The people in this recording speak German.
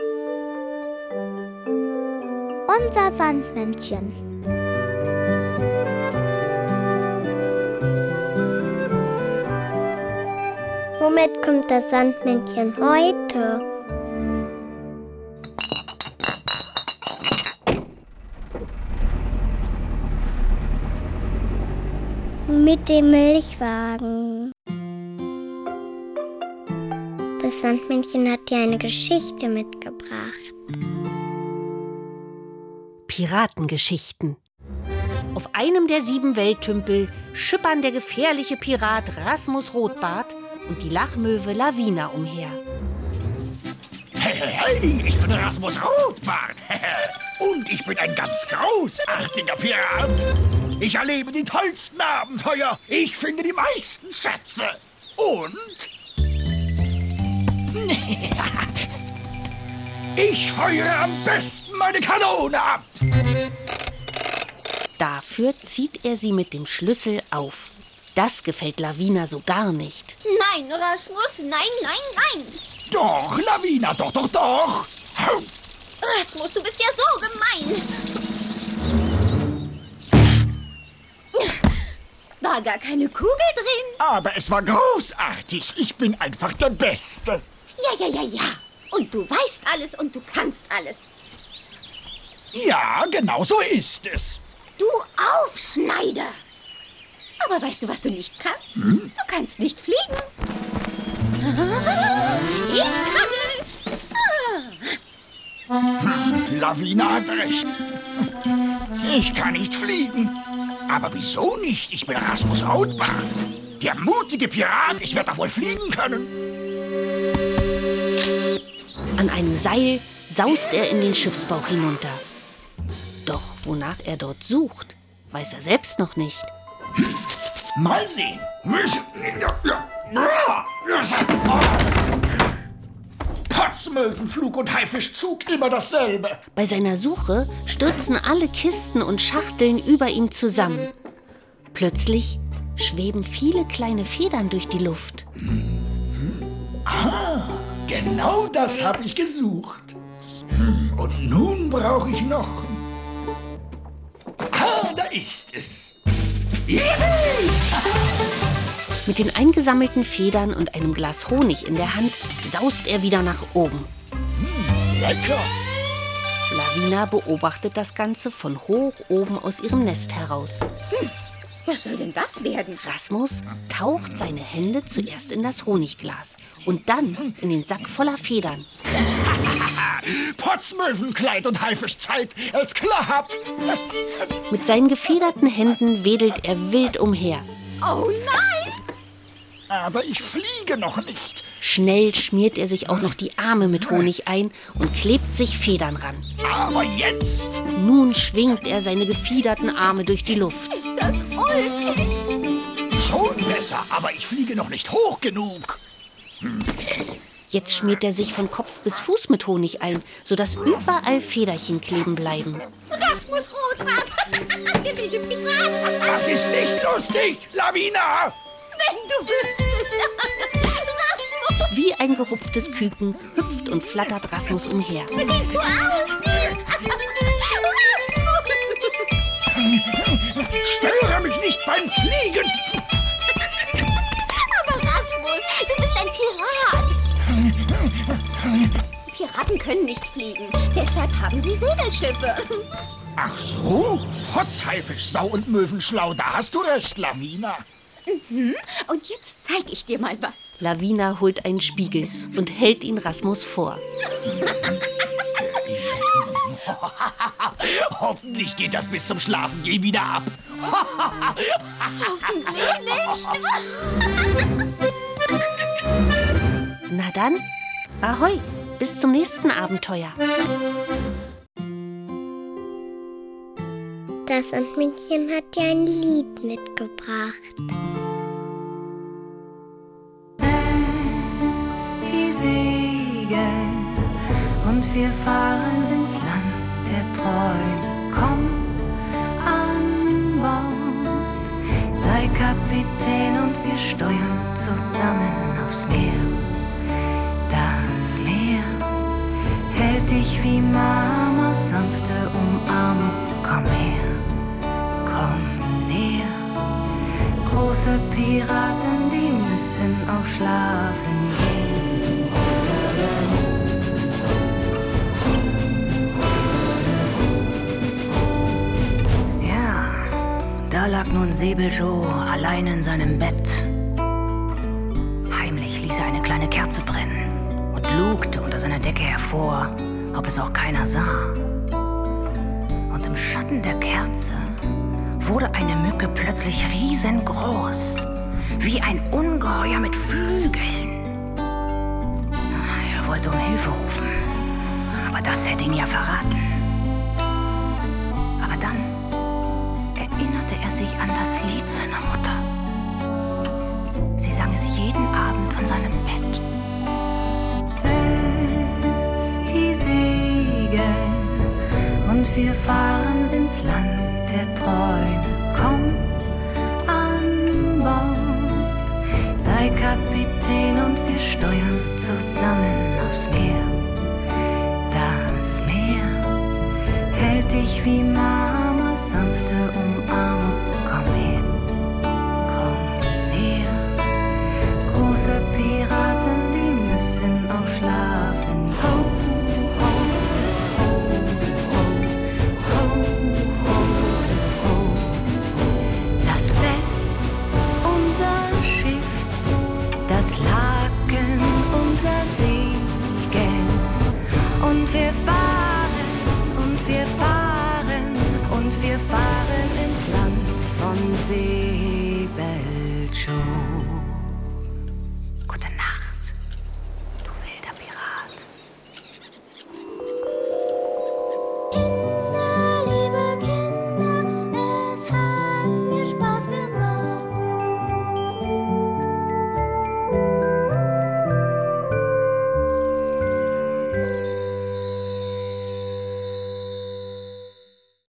Unser Sandmännchen. Womit kommt das Sandmännchen heute? Mit dem Milchwagen. Das Sandmännchen hat dir eine Geschichte mitgebracht. Piratengeschichten. Auf einem der 7 Welttümpel schippern der gefährliche Pirat Rasmus Rotbart und die Lachmöwe Lavina umher. Hey, ich bin Rasmus Rotbart. Und ich bin ein ganz großartiger Pirat. Ich erlebe die tollsten Abenteuer. Ich finde die meisten Schätze. Und ich feuere am besten meine Kanone ab. Dafür zieht er sie mit dem Schlüssel auf. Das gefällt Lavina so gar nicht. Nein, Rasmus, nein. Doch, Lavina, doch. Rasmus, du bist ja so gemein. War gar keine Kugel drin. Aber es war großartig. Ich bin einfach der Beste. Ja. Und du weißt alles und du kannst alles. Ja, genau so ist es. Du Aufschneider. Aber weißt du, was du nicht kannst? Du kannst nicht fliegen. Ich kann es. Lavina hat recht. Ich kann nicht fliegen. Aber wieso nicht? Ich bin Rasmus Rotbart. Der mutige Pirat. Ich werde doch wohl fliegen können. An einem Seil saust er in den Schiffsbauch hinunter. Doch wonach er dort sucht, weiß er selbst noch nicht. Mal sehen. Potzmöwen, Flug und Haifischzug, immer dasselbe. Bei seiner Suche stürzen alle Kisten und Schachteln über ihm zusammen. Plötzlich schweben viele kleine Federn durch die Luft. Genau das habe ich gesucht. Und nun brauche ich noch. Da ist es. Mit den eingesammelten Federn und einem Glas Honig in der Hand saust er wieder nach oben. Lecker. Lavina beobachtet das Ganze von hoch oben aus ihrem Nest heraus. Was soll denn das werden? Rasmus taucht seine Hände zuerst in das Honigglas und dann in den Sack voller Federn. Potzmöwenkleid und Haifischzeit, es klappt. Mit seinen gefederten Händen wedelt er wild umher. Oh nein! Aber ich fliege noch nicht. Schnell schmiert er sich auch noch die Arme mit Honig ein und klebt sich Federn ran. Aber jetzt. Nun schwingt er seine gefiederten Arme durch die Luft. Ist das ulkig? Schon besser, aber ich fliege noch nicht hoch genug. Jetzt schmiert er sich von Kopf bis Fuß mit Honig ein, sodass überall Federchen kleben bleiben. Rasmus Rotbart! Gewillte Pirat! Das ist nicht lustig, Lavina! Wenn du wüsstest! Rasmus! Wie ein gerupftes Küken hüpft und flattert Rasmus umher. Wie du aussiehst! Rasmus! Störe mich nicht beim Fliegen! Aber Rasmus, du bist ein Pirat! Piraten können nicht fliegen, deshalb haben sie Segelschiffe. Ach so? Potzhaifisch, Sau und Möwenschlau, da hast du recht, Lavina. Und jetzt zeig ich dir mal was. Lavina holt einen Spiegel und hält ihn Rasmus vor. Hoffentlich geht das bis zum Schlafengehen wieder ab. Hoffentlich nicht. Na dann, ahoi, bis zum nächsten Abenteuer. Das Sandmännchen hat dir ein Lied mitgebracht. Setzt die Segel und wir fahren ins Land der Träume. Komm an Bord, sei Kapitän und wir steuern zusammen aufs Meer. Das Meer hält wie Mamas sanfte Umarmung. Komm her, komm näher. Große Piraten, die müssen auch schlafen gehen. Ja, da lag nun Säbeljoe allein in seinem Bett. Heimlich ließ er eine kleine Kerze brennen und lugte unter seiner Decke hervor, ob es auch keiner sah. Und im Schatten der Kerze wurde eine Mücke plötzlich riesengroß, wie ein Ungeheuer mit Flügeln. Er wollte um Hilfe rufen, aber das hätte ihn ja verraten. Aber dann erinnerte er sich an das Lied seiner Mutter. Sie sang es jeden Abend an seinem Bett. Setzt die Segel und wir fahren ins Land der Träume. Komm an Bord, sei Kapitän und wir steuern zusammen.